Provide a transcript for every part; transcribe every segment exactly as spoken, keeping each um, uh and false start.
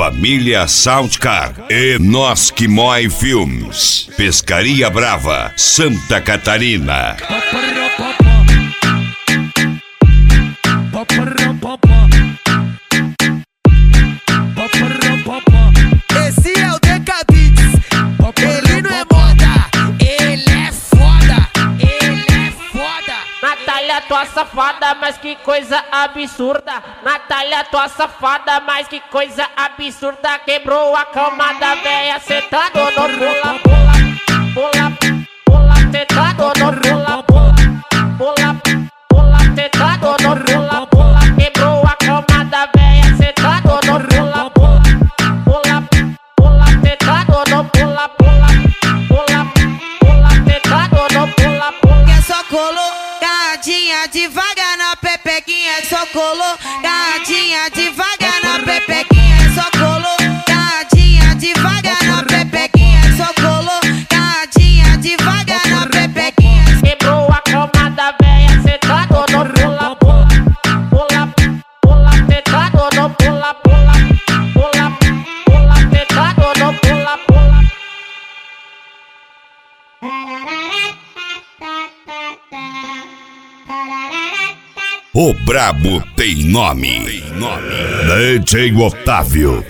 Família Soundcar e Nós Que Mói Filmes. Pescaria Brava, Santa Catarina. Esse é o Decabits, ele não é moda, ele é foda, ele é foda. Natália, tua safada, mas que coisa absurda. Natália, tua safada, mas que coisa absurda. Quebrou a cama da véia, sentado no pula, pula, pula, pula, sentado no pula, pula, pula, pula, sentado no pula, pula. Quebrou a cama da véia, sentado no pula, pula, pula, pula, sentado no pula, pula, pula, pula, sentado no pula, pula. Que é só colocadinha devagar na pepequinha, é só colocadinha devagar na pepequinha, é só colocadinha devagar na pepequinha, é só colocadinha devagar na pepequinha. Quebrou a cama da véia, sentado no pula, pula, pula, pula, sentado no pula, pula, pula, pula, sentado no pula, pula. O brabo tem nome. Tem nome. D J Otávio.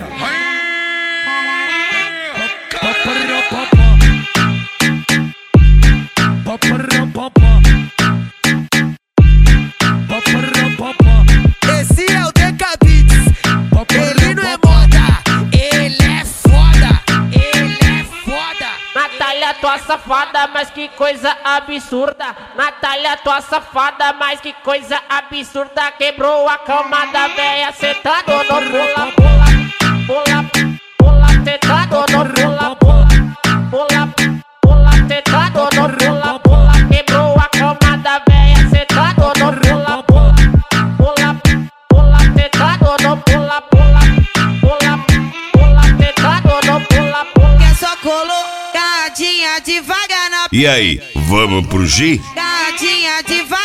Esse é o Decabits, ele não é moda, ele é foda, ele é foda. Natália, tua safada, mas que coisa absurda. Natália, tua safada, mas que coisa absurda. Quebrou a cama da véia, sentado no pula, pula, pula, pula, sentado no pula, pula, pula, pula, sentado no pula, pula. Quebrou a cama da véia, sentado no pula, pula, pula, pula, sentado no pula, pula, pula, pula, sentado no pula, pula. Que é só colocadinha devagar na E aí, vamos pro G? pepequinha devagar.